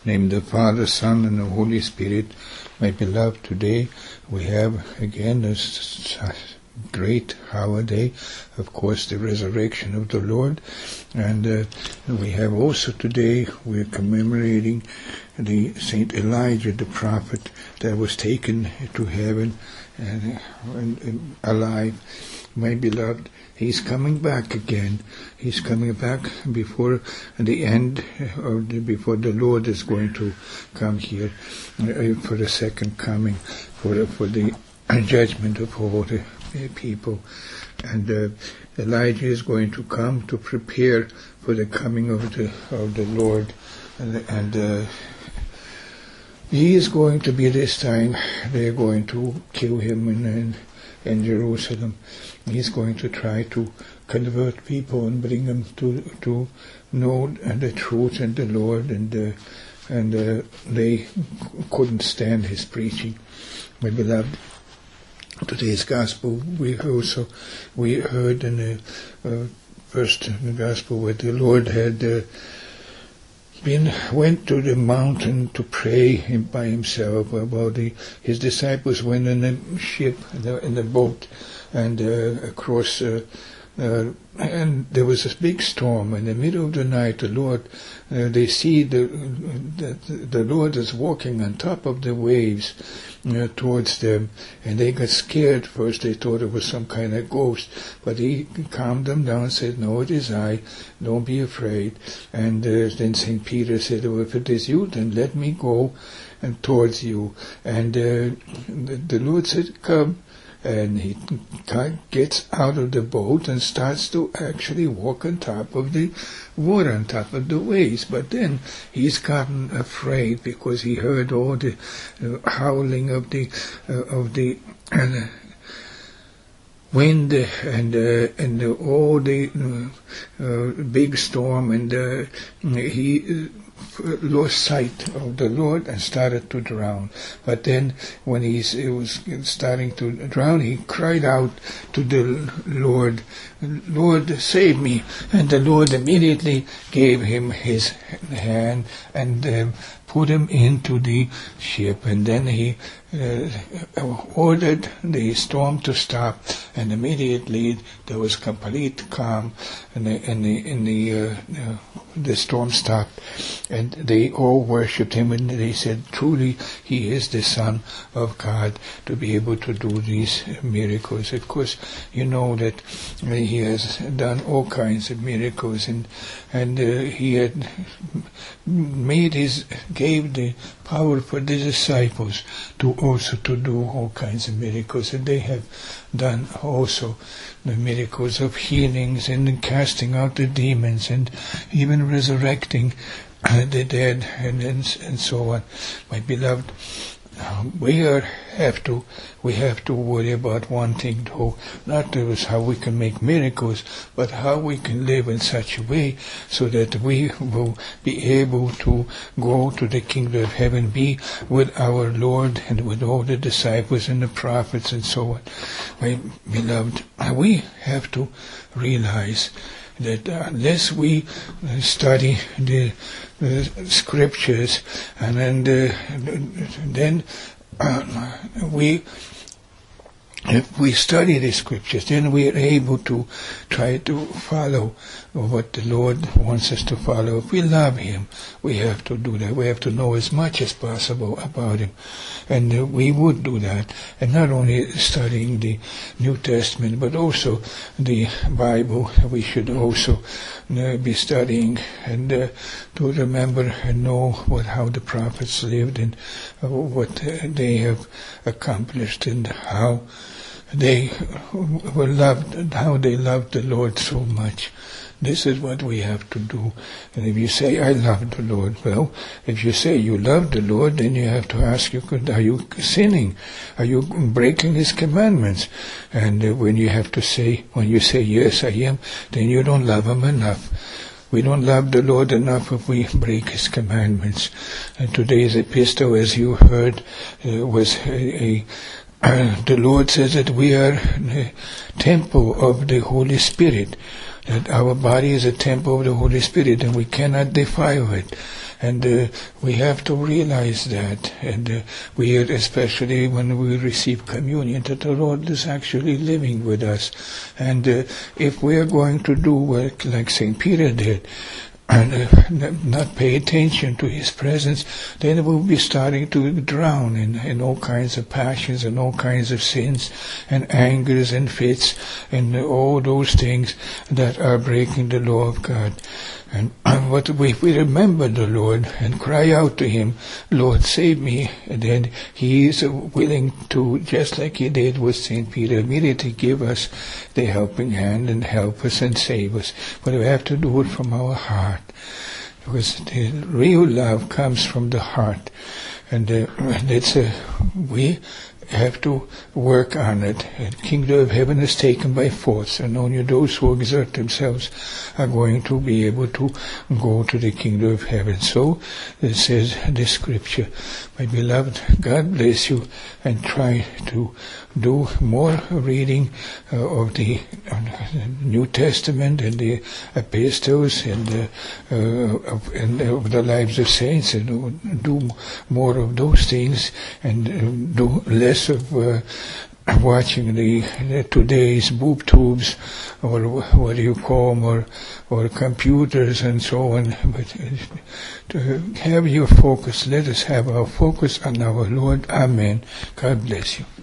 name of the Father, Son, and the Holy Spirit. My beloved, today we have again this great holiday, of course, the resurrection of the Lord. And we have also today, we're commemorating the Saint Elijah, the prophet that was taken to heaven and alive. My beloved, he's coming back again. He's coming back before the end, before the Lord is going to come here for the second coming, for the judgment of all the people. And Elijah is going to come to prepare for the coming of the Lord, and he is going to be this time. They're going to kill him in Jerusalem. He's going to try to convert people and bring them to know the truth and the Lord, and they couldn't stand his preaching. My beloved, today's gospel we heard in the first in the gospel where the Lord had went to the mountain to pray by himself. About his disciples went in the ship, in the boat, and across, and there was a big storm. In the middle of the night, the Lord, they see the Lord is walking on top of the waves towards them, and they got scared. First they thought it was some kind of ghost, but he calmed them down and said, "No, it is I, don't be afraid." And then St. Peter said, "Oh, if it is you, then let me go and towards you." And the Lord said, "Come." And he gets out of the boat and starts to actually walk on top of the water, on top of the waves. But then he's gotten afraid because he heard all the howling of the wind and all the big storm, and he lost sight of the Lord and started to drown. But then when he was starting to drown, he cried out to the Lord, "Lord, save me." And the Lord immediately gave him his hand and put him into the ship. And then he ordered the storm to stop, and immediately there was complete calm, and the storm stopped, and they all worshipped him, and they said, "Truly, he is the Son of God to be able to do these miracles." Of course, you know that he has done all kinds of miracles, and he had gave the power for the disciples to do all kinds of miracles, and they have done also the miracles of healings and casting out the demons and even resurrecting the dead and so on. My beloved, we have to worry about one thing though, not just how we can make miracles, but how we can live in such a way so that we will be able to go to the kingdom of heaven, be with our Lord and with all the disciples and the prophets and so on. My beloved, we have to realize that unless we study the scriptures, and then if we study the scriptures, then we are able to try to follow what the Lord wants us to follow. If we love Him, we have to do that. We have to know as much as possible about Him. And we would do that. And not only studying the New Testament, but also the Bible. We should also be studying and to remember and know how the prophets lived and what they have accomplished and how they loved the Lord so much. This is what we have to do. And if you say, "I love the Lord," well, if you say you love the Lord, then you have to ask, are you sinning? Are you breaking His commandments? And when you say, "Yes, I am," then you don't love Him enough. We don't love the Lord enough if we break His commandments. And today's epistle, as you heard, was the Lord says that we are the temple of the Holy Spirit, that our body is a temple of the Holy Spirit and we cannot defile it. And we have to realize that, and we, especially when we receive communion, that the Lord is actually living with us. And if we are going to do work like St. Peter did, and not pay attention to His presence, then we'll be starting to drown in all kinds of passions and all kinds of sins and angers and fits and all those things that are breaking the law of God. And what if we remember the Lord and cry out to Him, Lord, save me, and then He is willing to, just like He did with St. Peter, immediately give us the helping hand and help us and save us. But we have to do it from our heart, because the real love comes from the heart. And we have to work on it. The kingdom of heaven is taken by force, and only those who exert themselves are going to be able to go to the kingdom of heaven. So it says the scripture. My beloved, God bless you, and try to do more reading of the New Testament and the epistles and of the lives of saints, and do more of those things, and do less of watching the today's boob tubes, or what do you call them, or computers and so on. But to have your focus, let us have our focus on our Lord. Amen. God bless you.